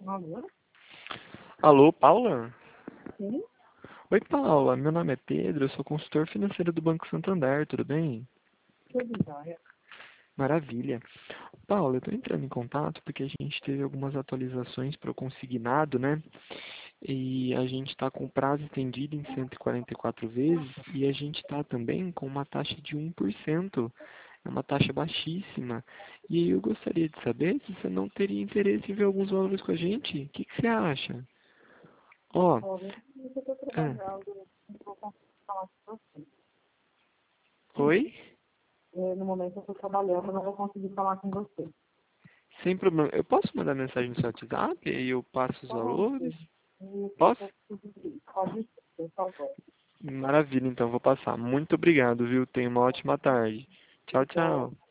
Alô? Alô, Paula? Sim? Oi, Paula. Meu nome é Pedro, eu sou consultor financeiro do Banco Santander, tudo bem? Tudo jóia. Maravilha. Paula, eu estou entrando em contato porque a gente teve algumas atualizações para o consignado, né? E a gente está com prazo estendido em 144 vezes e a gente está também com uma taxa de 1%. É uma taxa baixíssima. E aí eu gostaria de saber se você não teria interesse em ver alguns valores com a gente. O que que você acha? Ó, Olha, eu estou ah, trabalhando, não vou conseguir falar com você. oi? No momento eu estou trabalhando, não vou conseguir falar com você. Sem problema. Eu posso mandar mensagem no seu WhatsApp e aí eu passo os Pode, valores? isso, Posso? pode ser, por favor. Maravilha, então vou passar. Muito obrigado, viu? Tenha uma ótima tarde. Tchau, Igual. tchau.